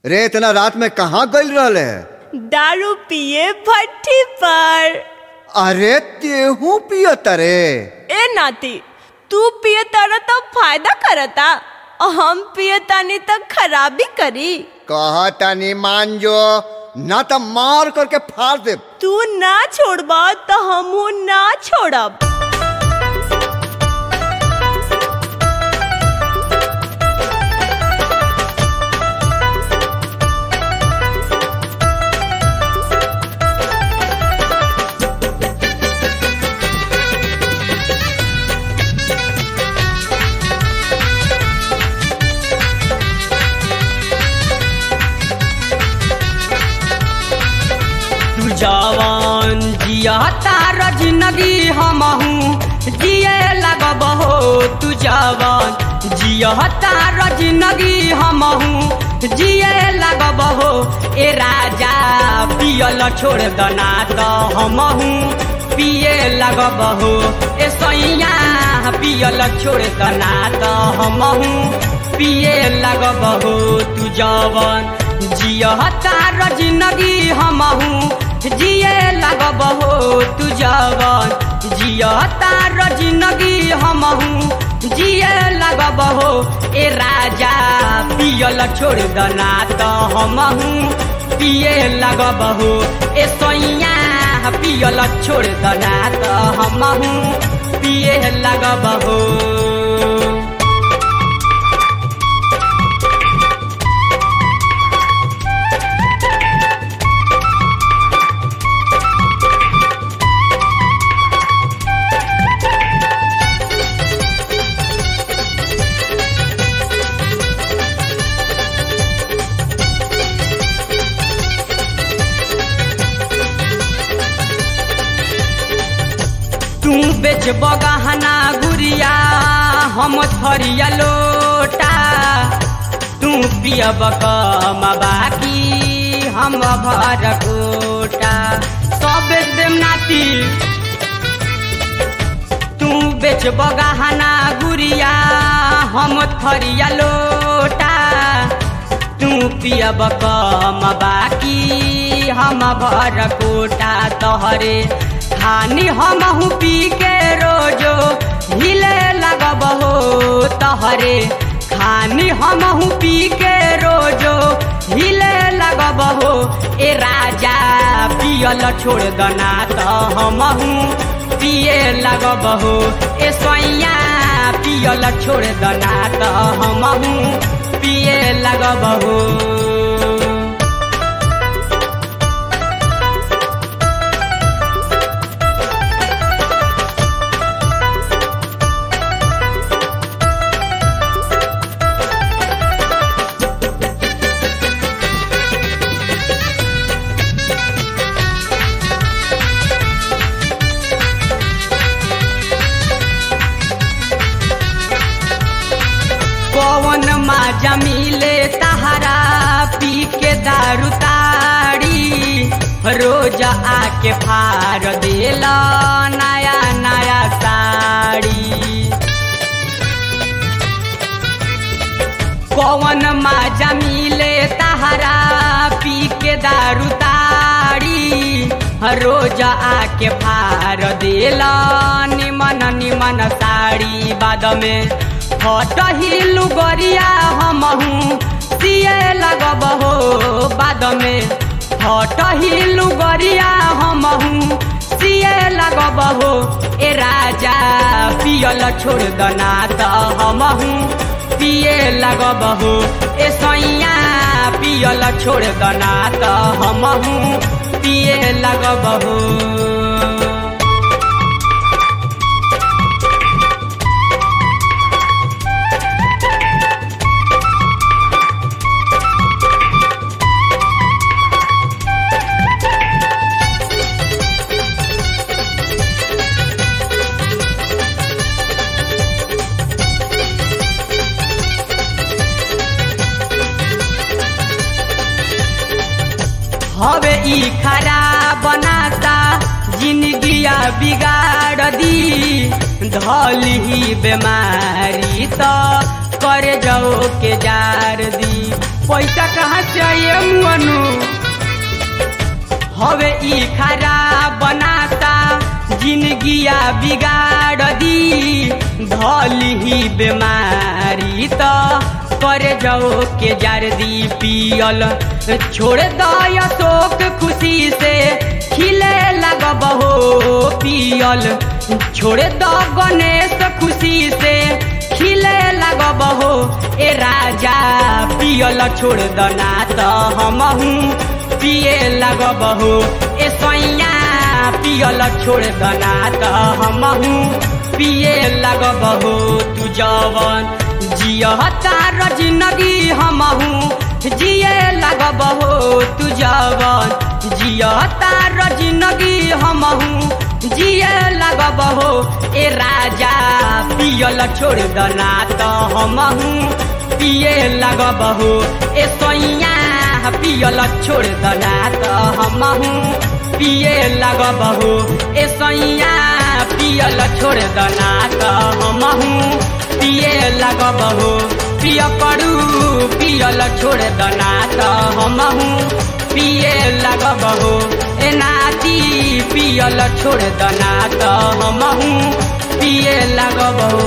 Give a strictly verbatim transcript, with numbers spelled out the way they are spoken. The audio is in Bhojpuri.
रे इतना रात में कहाँ गइल रहले? दारू पिए भट्ठी पर। अरे तेहू पियत रे? ए नाती, तू पिए तारा तो फायदा करता, हम पिए तानी तो खराबी करी। कहा तानी मान जो, ना तो मार करके फाड़ दे। तू ना छोड़बा तो हमहू ना छोड़ब। जवान जिया तार जिंदगी हमहू जिए लगब हो। तू जवान जिया तार जिंदगी हमहू जिए लगब हो। ए राजा पियल छोड़ दना तो हमहू पिए लगब हो। ए सैया पियल छोड़ दना तो हमहू पिए लगब हो। तू जवान जिया तार जिंदगी हमहू जिए लगब हो। तू जवान जिया तार जिंदगी हमहू जिए लगब हो। ए राजा पियल छोड़ दना तो हमहू पिए लगब हो। ए सैया पियल छोड़ दना तो हमहू पिए लगब हो। तू बेच बगहना गुड़िया हम थरिया लोटा। तू पियब कम बाकी हम भर कोटा। सब बेच देम नाती। तू बेच बगहना गुड़िया हम थरिया लोटा। तू पियब कम बाकी हम भर कोटा। तोहरे खानी हमहू पी के रोजो हिले लगब हो। तोहरे खानी हमहू पी के रोजो हिले लगब हो। ए राजा पियल छोड़ दना तो हमहू पिए लगब हो। ए सैया पियल छोड़ दना तो हमहू पिए लगब हो। पवन माजा मिले तहरा पी के दारू ताड़ी। रोज आके फार देला नया नया साड़ी। पवन माजा मिले तहरा पी के दारू ताड़ी। रोज आके फार देला निमन निमन साड़ी। बाद में हटही लुगरिया हमहू सिए लगब हो। बाद में हटही लुगरिया हमहू सिए लगब हो। ए राजा पियल छोड़ दना तो हमहू पिए लगब हो। ए सैया पियल छोड़ दना तो हमहू पिए लगब हो। हवे ई खराब बनाता जिंदगिया बिगाड़ दी। धली ही बीमारी तो कर जाओ के जार दी। पैसा कहाँ से आइए मुअनु हवे ई खराब बनाता जिंदगिया बिगाड़ दी धली ही बीमारी तो करे जाओ के जर्दी पियल छोड़ दया शोक खुशी से खिले लगब हो पियल छोड़ द गणेश खुशी से खिले लगब हो ए राजा पियल छोड़ दना तो हमहू पिए लगब हो ए सैया पियल छोड़ दना तो हमहू पिए लगब हो तू जवन जियता जिंदगी हमहू जिए लगब हो तू जवन जियता जिंदगी हमहू जिए लगब हो ए राजा पियल छोड़ दना तो हमहू पिए लगब हो ए सैया पियल छोड़ दना तो हमहू पिए लगब हो ए सैया पियल छोड़ दना तो हमहू पिए लगब हो पिय करू पियल छोड़ दना तो हमहू पिए लगब हो ए नाती पियल छोड़ दना तो हमहू पिए लगब हो।